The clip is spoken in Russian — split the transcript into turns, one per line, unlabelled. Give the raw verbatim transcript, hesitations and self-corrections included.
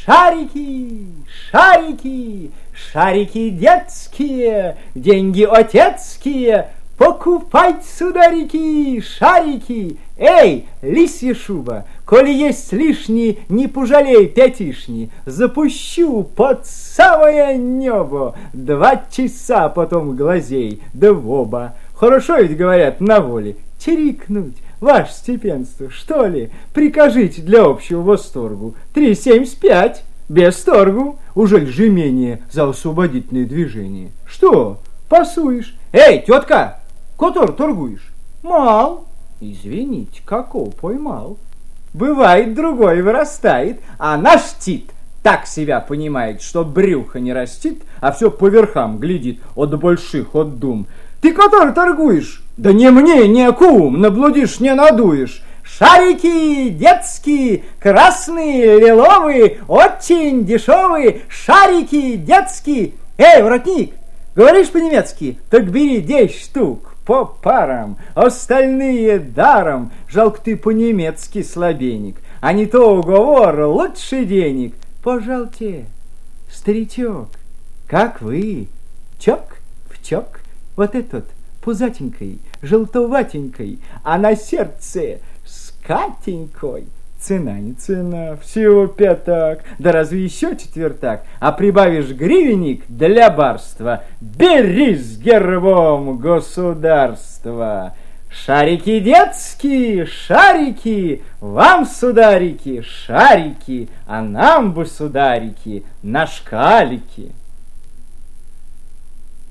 Шарики, шарики, шарики детские, деньги отецкие. Покупать, сударики, шарики. Эй, лисья шуба, коли есть лишние, не пожалей пятишни. Запущу под самое небо, два часа потом глазей, да в оба. Хорошо ведь говорят на воле, чирикнуть. Ваше степенство, что ли, прикажите для общего восторгу. Три семьдесят пять, без торгу. Ужель же менее за освободительное движение? Что, пасуешь? Эй, тетка, котор торгуешь? Мал. Извините, какого поймал? Бывает, другой вырастает, а наш Тит так себя понимает, что брюхо не растит, а все по верхам глядит от больших от дум. Ты который торгуешь? Да не мне, не кум, наблудишь, не надуешь. Шарики детские, красные, лиловые, очень дешевые, шарики детские. Эй, воротник, говоришь по-немецки? Так бери десять штук по парам, остальные даром. Жалко ты по-немецки слабенек, а не то уговор лучше денег. Пожалуйте, старичок, как вы? Чок в чок, вот этот пузатенькой, желтоватенькой, а на сердце скатенькой. Цена не цена, всего пятак, да разве еще четвертак, а прибавишь гривенник для барства, бери с гербом государства. Шарики детские, шарики, вам, сударики, шарики, а нам бы, сударики, на шкалики.